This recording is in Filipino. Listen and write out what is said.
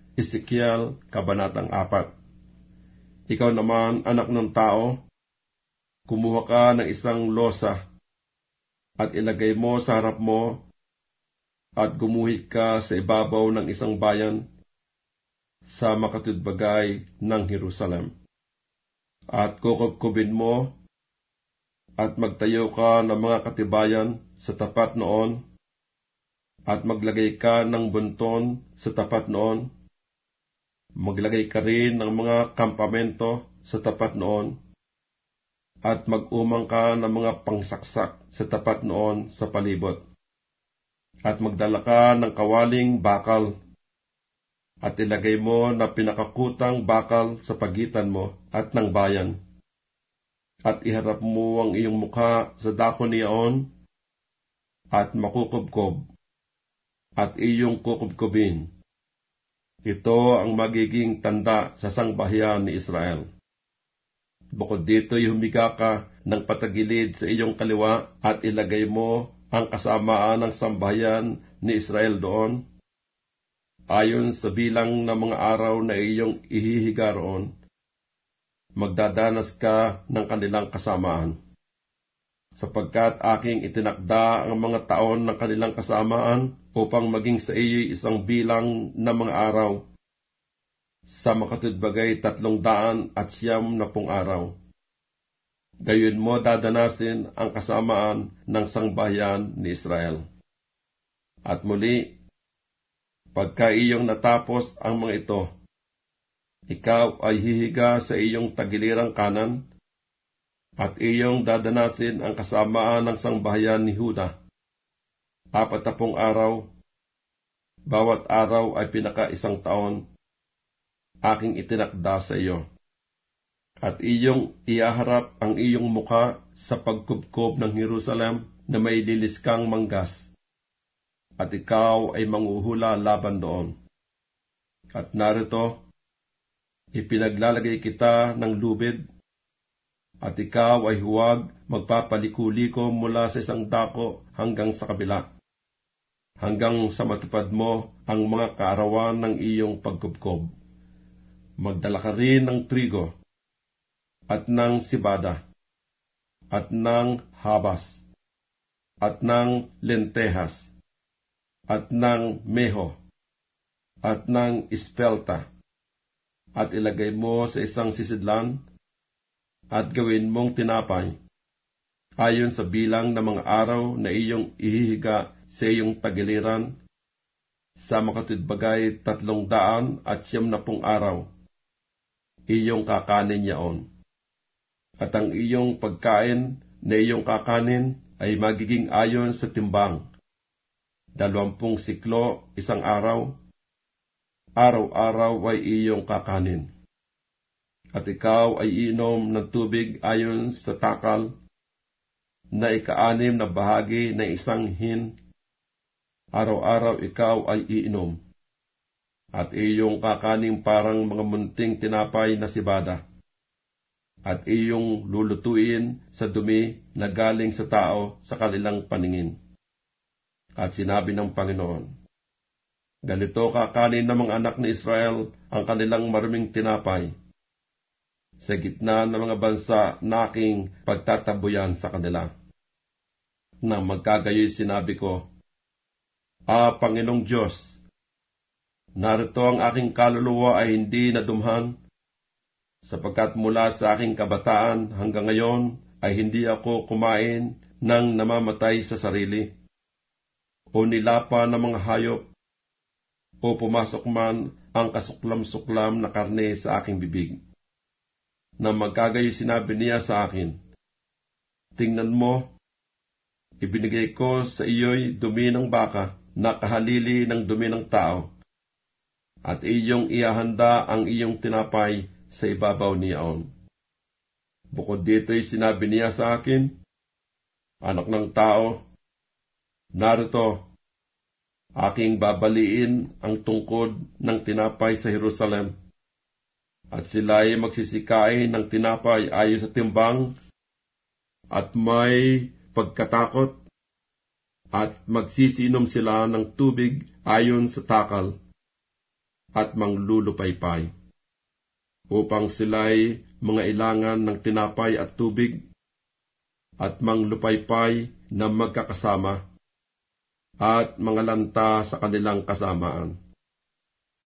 Ezekiel, Kabanatang 4. Ikaw naman, anak ng tao, kumuha ka ng isang losa at ilagay mo sa harap mo at gumuhit ka sa ibabaw ng isang bayan sa makatudbagay ng Jerusalem. At kukubkubin mo at magtayo ka ng mga katibayan sa tapat noon at maglagay ka ng bunton sa tapat noon. Maglagay ka rin ng mga kampamento sa tapat noon at mag-umang ka ng mga pangsaksak sa tapat noon sa palibot. At magdala ka ng kawaling bakal at ilagay mo na pinakakutang bakal sa pagitan mo at ng bayan. At iharap mo ang iyong mukha sa dako niyaon at makukubkob at iyong kukubkobin. Ito ang magiging tanda sa sangbahayan ni Israel. Bukod dito'y humiga ka ng patagilid sa iyong kaliwa at ilagay mo ang kasamaan ng sambahayan ni Israel doon, ayon sa bilang ng mga araw na iyong ihihiga roon. Magdadanas ka ng kanilang kasamaan, sapagkat aking itinakda ang mga taon ng kanilang kasamaan upang maging sa iyo'y isang bilang ng mga araw, sa makatudbagay 390 araw. Gayon mo dadanasin ang kasamaan ng sangbahayan ni Israel. At muli, pagka iyong natapos ang mga ito, ikaw ay hihiga sa iyong tagilirang kanan, at iyong dadanasin ang kasamaan ng sangbahayan ni Huda. 40 araw, bawat araw ay pinaka-1 taon, aking itinakda sa iyo. At iyong iaharap ang iyong mukha sa pagkubkob ng Jerusalem na may liliskang manggas, at ikaw ay manghuhula laban doon. At narito, ipinaglalagay kita ng lubid, at ikaw ay huwag magpapaliko-liko mula sa isang dako hanggang sa kabila, hanggang sa matupad mo ang mga kaarawan ng iyong pagkubkob. Magdala ka rin ng trigo, at ng sibada, at ng habas, at ng lentehas, at ng meho, at ng espelta, at ilagay mo sa isang sisidlan, at gawin mong tinapay, ayon sa bilang ng mga araw na iyong ihihiga sa iyong tagiliran, sa makatudbagay 390 araw, iyong kakanin yaon. At ang iyong pagkain na iyong kakanin ay magiging ayon sa timbang, 20 siklo 1 araw, araw-araw ay iyong kakanin. At ikaw ay iinom ng tubig ayon sa takal, na ika-6 na bahagi ng 1 hin, araw-araw ikaw ay iinom. At iyong kakanin parang mga munting tinapay na sibada, at iyong lulutuin sa dumi na galing sa tao sa kanilang paningin. At sinabi ng Panginoon, ganito kakanin ng mga anak ni Israel ang kanilang maruming tinapay, sa gitna ng mga bansa na aking pagtatabuyan sa kanila. Nang magkagayoy sinabi ko, Panginoong Diyos, narito ang aking kaluluwa ay hindi nadumhan, sapagkat mula sa aking kabataan hanggang ngayon ay hindi ako kumain ng namamatay sa sarili, o nilapa ng mga hayop, o pumasok man ang kasuklam-suklam na karne sa aking bibig. Nang magkagayoy sinabi niya sa akin, tingnan mo, ibinigay ko sa iyo'y dumi ng baka na kahalili ng dumi ng tao, at iyong iahanda ang iyong tinapay sa ibabaw niyaon. Bukod dito'y sinabi niya sa akin, anak ng tao, narito, aking babaliin ang tungkod ng tinapay sa Jerusalem, at sila'y magsisikain ng tinapay ayon sa timbang, at may pagkatakot, at magsisinom sila ng tubig ayon sa takal, at manglulupaypay, upang sila'y mga ilangan ng tinapay at tubig, at manglupaypay na magkakasama, at mga lanta sa kanilang kasamaan.